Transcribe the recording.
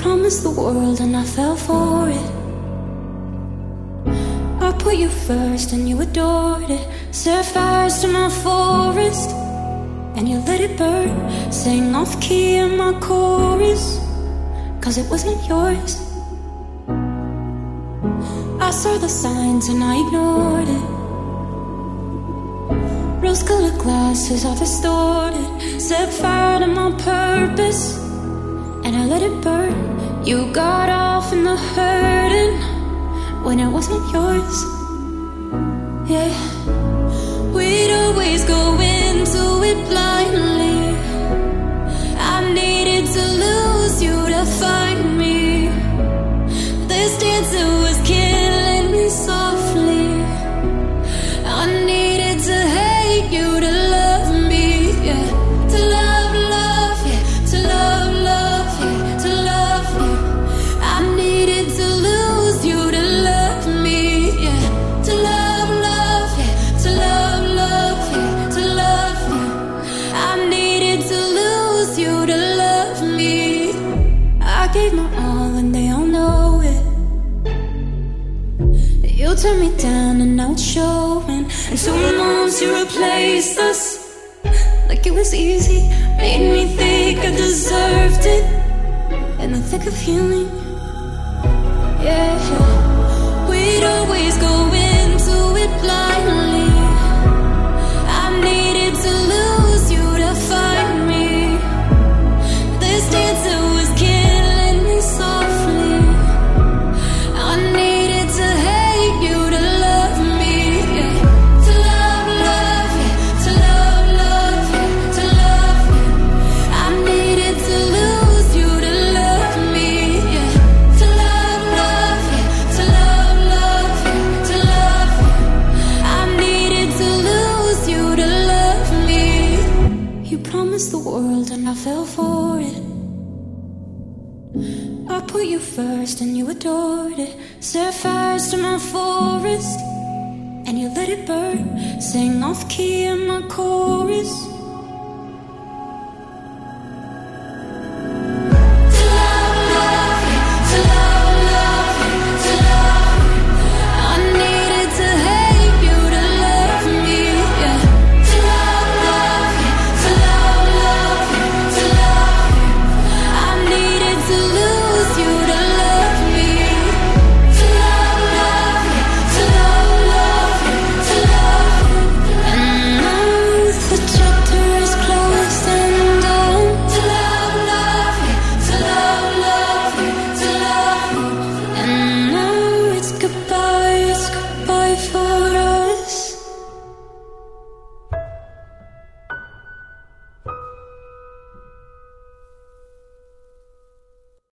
promised the world and I fell for it. I put you first and you adored it. Set fires to my forest and you let it burn. Sang off key in my chorus, 'cause it wasn't yours. I saw the signs and I ignored it. Rose-colored glasses are distorted. Set fire to my purpose and I let it burn. You got off in the hurting when it wasn't yours. Yeah, we'd always go into it blindly. I needed to lose you to find me. This dancer was killing me softly. I needed to hate you to love me, yeah. To love, love, yeah. To love, love, yeah. To love you. I needed to lose you to love me, yeah. To love, love, yeah. To love, love, yeah. To love you. I needed to lose you to love me. I gave my all and they all know it. You turned me down and now it's showing. And 2 months you replaced us like it was easy. Made me think I deserved it in the thick of healing. Yeah, we'd always go into it blindly. I needed to lose you to find me. This dancer was killing me softly. I needed to hate you to love me, yeah. To love, love, yeah. To love, love, yeah. To love you. I needed to lose you to love me, yeah. To love, love, yeah. To love, love, yeah. To love you. I needed to lose you to love me. You promised the world and I fell for it. I put you first and you adored it. Set fires to my forest and you let it burn. Sang off key in my chorus,